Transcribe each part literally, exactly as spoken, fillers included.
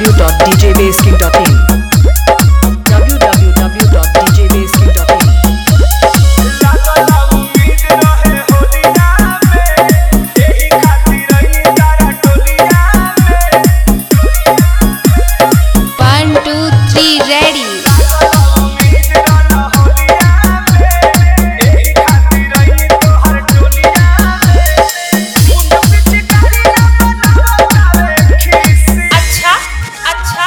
w dot d j bass king dot in w w w dot d j bass king dot in One, two, three, ready. अच्छा अच्छा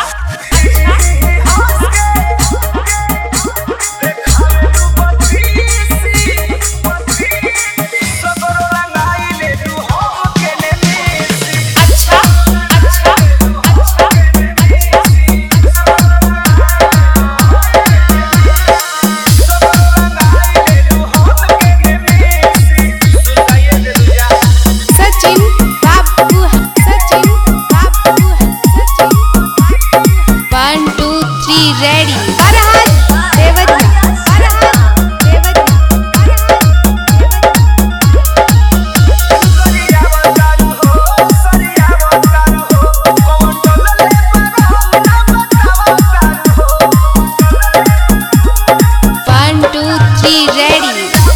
अच्छा अच्छा Sachin Babu Sachin Babu Sachin one two three ready Farhad Deoria Farhad Deoria one two three ready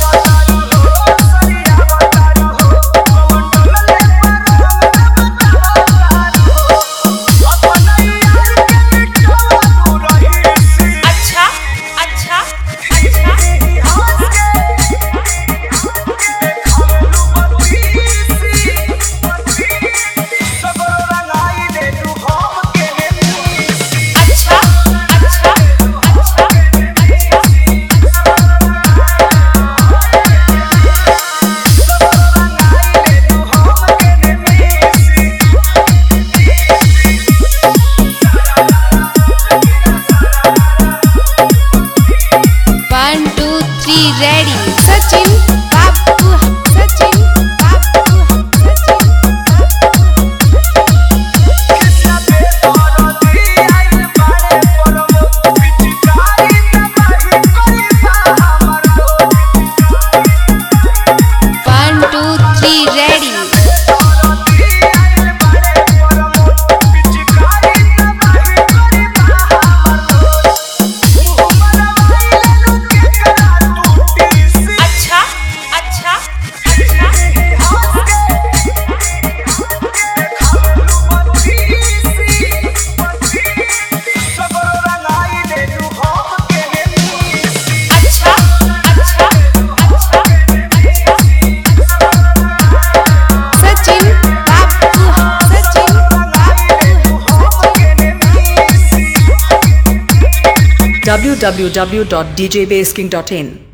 अच्छा अच्छा अच्छा अच्छा one two three ready Sachin Babu Sachin Babu Sachin one two three ready अच्छा अच्छा अच्छा अच्छा Sachin Babu Sachin w w w dot d j bass king dot in